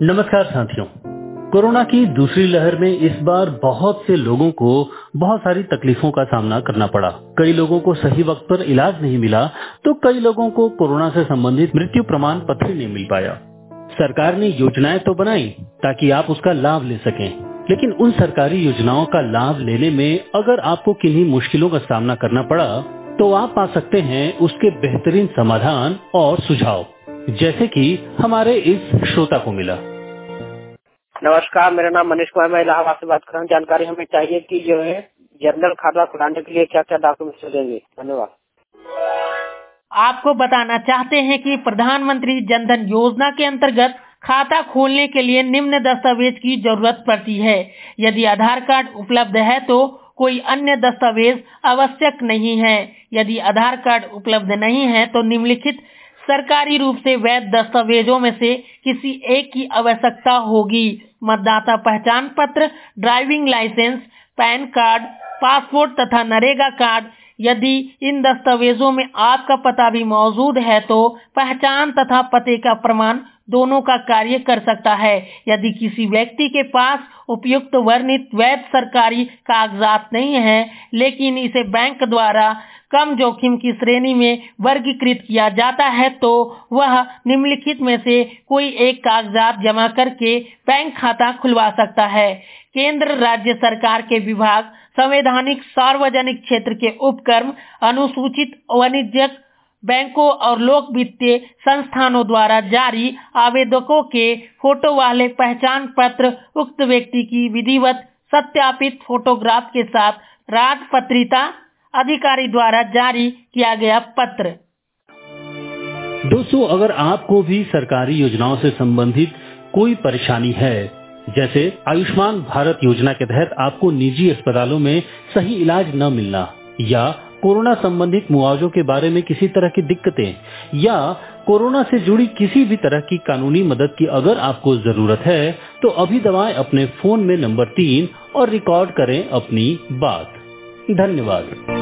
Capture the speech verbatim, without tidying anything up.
नमस्कार साथियों, कोरोना की दूसरी लहर में इस बार बहुत से लोगों को बहुत सारी तकलीफों का सामना करना पड़ा। कई लोगों को सही वक्त पर इलाज नहीं मिला, तो कई लोगों को कोरोना से संबंधित मृत्यु प्रमाण पत्र ही नहीं मिल पाया। सरकार ने योजनाएं तो बनाई ताकि आप उसका लाभ ले सकें, लेकिन उन सरकारी योजनाओं का लाभ लेने में अगर आपको किन्हीं मुश्किलों का सामना करना पड़ा, तो आप पा सकते हैं उसके बेहतरीन समाधान और सुझाव, जैसे कि हमारे इस श्रोता को मिला। नमस्कार, मेरा नाम मनीष कुमार, मैं इलाहाबाद से बात कर रहा हूँ। जानकारी हमें चाहिए कि जो है जनरल खाता खुलाने के लिए क्या क्या डॉक्यूमेंट्स लगेंगे। धन्यवाद। आपको बताना चाहते हैं कि प्रधानमंत्री जनधन योजना के अंतर्गत खाता खोलने के लिए निम्न दस्तावेज की जरूरत पड़ती है। यदि आधार कार्ड उपलब्ध है तो कोई अन्य दस्तावेज आवश्यक नहीं है। यदि आधार कार्ड उपलब्ध नहीं है तो निम्नलिखित सरकारी रूप से वैध दस्तावेजों में से किसी एक की आवश्यकता होगी। मतदाता पहचान पत्र, driving licence, PAN card, passport तथा नरेगा कार्ड। यदि इन दस्तावेजों में आपका पता भी मौजूद है तो पहचान तथा पते का प्रमाण दोनों का कार्य कर सकता है। यदि किसी व्यक्ति के पास उपयुक्त वर्णित वैध सरकारी कागजात नहीं है, लेकिन इसे बैंक द्वारा कम जोखिम की श्रेणी में वर्गीकृत किया जाता है, तो वह निम्नलिखित में से कोई एक कागजात जमा करके बैंक खाता खुलवा सकता है। केंद्र राज्य सरकार के विभाग, संवैधानिक सार्वजनिक क्षेत्र के उपक्रम, अनुसूचित वाणिज्यिक बैंकों और लोक वित्तीय संस्थानों द्वारा जारी आवेदकों के फोटो वाले पहचान पत्र उक्त व्यक्ति की विधिवत सत्यापित फोटोग्राफ के साथ राजपत्रिता अधिकारी द्वारा जारी किया गया पत्र। दोस्तों, अगर आपको भी सरकारी योजनाओं से संबंधित कोई परेशानी है, जैसे आयुष्मान भारत योजना के तहत आपको निजी अस्पतालों में सही इलाज न मिलना, या कोरोना संबंधित मुआवजों के बारे में किसी तरह की दिक्कतें, या कोरोना से जुड़ी किसी भी तरह की कानूनी मदद की अगर आपको जरूरत है, तो अभी दबाएं अपने फोन में नंबर तीन और रिकॉर्ड करें अपनी बात। धन्यवाद।